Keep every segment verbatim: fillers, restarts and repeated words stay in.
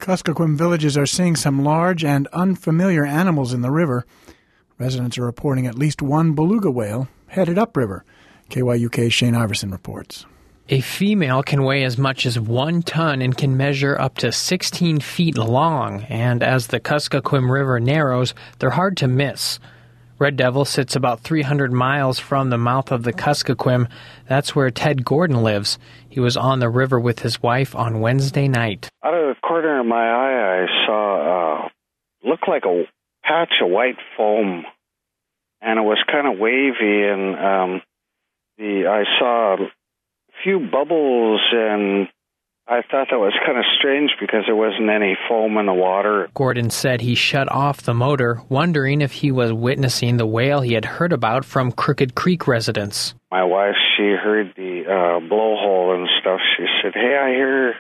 Kuskokwim villages are seeing some large and unfamiliar animals in the river. Residents are reporting at least one beluga whale headed upriver. K Y U K's Shane Iverson reports. A female can weigh as much as one ton and can measure up to sixteen feet long, and as the Kuskokwim River narrows, they're hard to miss. Red Devil sits about three hundred miles from the mouth of the Kuskokwim. That's where Ted Gordon lives. He was on the river with his wife on Wednesday night. Out of the corner of my eye, I saw uh, looked like a patch of white foam, and it was kind of wavy, and um, the I saw a few bubbles, and I thought that was kind of strange because there wasn't any foam in the water. Gordon said he shut off the motor, wondering if he was witnessing the whale he had heard about from Crooked Creek residents. My wife, she heard the uh, blowhole and stuff. She said, "Hey, I hear,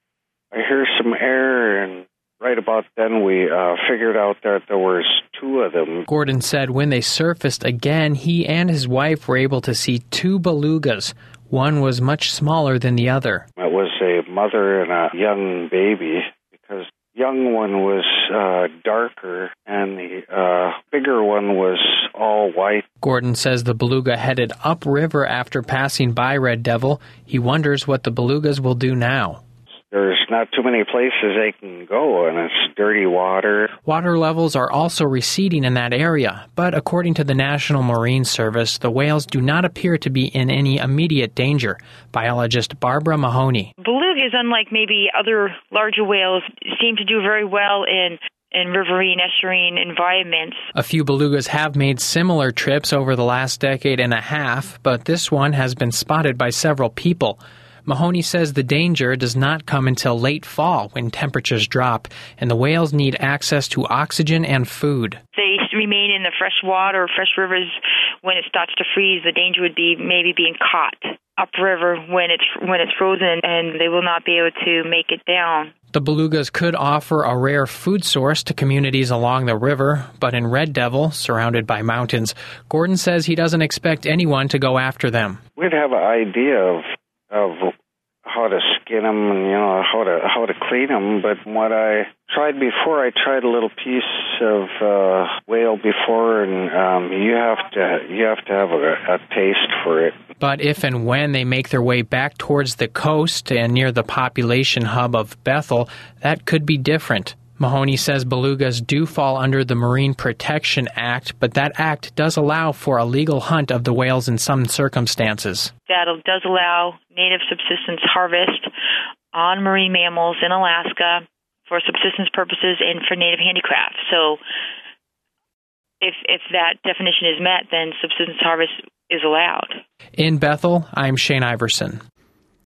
I hear some air," and right about then we uh, figured out that there was two of them. Gordon said when they surfaced again, he and his wife were able to see two belugas. One was much smaller than the other. It was a mother and a young baby, because the young one was uh, darker and the uh, bigger one was all white. Gordon says the beluga headed upriver after passing by Red Devil. He wonders what the belugas will do now. There's not too many places they can go, and it's dirty water. Water levels are also receding in that area, but according to the National Marine Service, the whales do not appear to be in any immediate danger. Biologist Barbara Mahoney. Belugas, unlike maybe other larger whales, seem to do very well in in riverine, estuarine environments. A few belugas have made similar trips over the last decade and a half, but this one has been spotted by several people. Mahoney says the danger does not come until late fall when temperatures drop, and the whales need access to oxygen and food. They remain in the fresh water or fresh rivers when it starts to freeze. The danger would be maybe being caught upriver when it's when it's frozen, and they will not be able to make it down. The belugas could offer a rare food source to communities along the river, but in Red Devil, surrounded by mountains, Gordon says he doesn't expect anyone to go after them. We'd have an idea of of how to skin them and, you know, how to how to clean them. But what I tried before, I tried a little piece of uh, whale before, and um, you have to you have to have a, a taste for it. But if and when they make their way back towards the coast and near the population hub of Bethel, that could be different. Mahoney says belugas do fall under the Marine Protection Act, but that act does allow for a legal hunt of the whales in some circumstances. That does allow native subsistence harvest on marine mammals in Alaska for subsistence purposes and for native handicraft. So if if that definition is met, then subsistence harvest is allowed. In Bethel, I'm Shane Iverson.